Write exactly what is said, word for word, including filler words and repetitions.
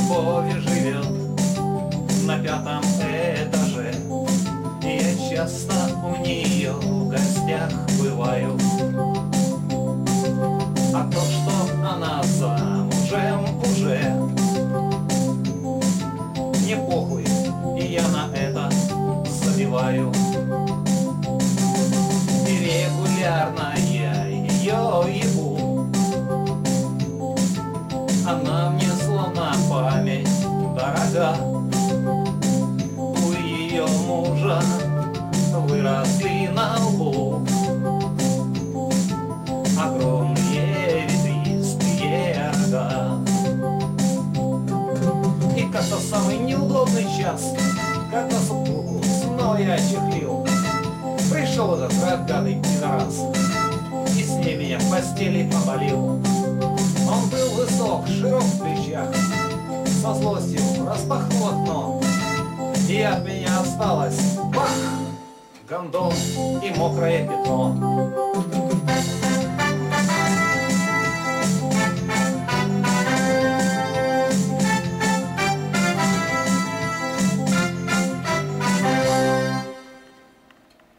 Любовь живет на пятом этаже, и я часто у нее в гостях бываю. А то, что она замужем уже, мне похуй, и я на это забиваю. И регулярно я ее ебу, она мне словно память дорога. У ее мужа выросли на лбу огромные ветвистые рога. И как-то в самый неудобный час, когда супругу снова я чехлил, пришел этот рогатый пидорас и с ней меня в постели поболил. Он был высок, широк в плечах, со злостью распахнул окно, и от меня осталось бах, гондон и мокрое пятно.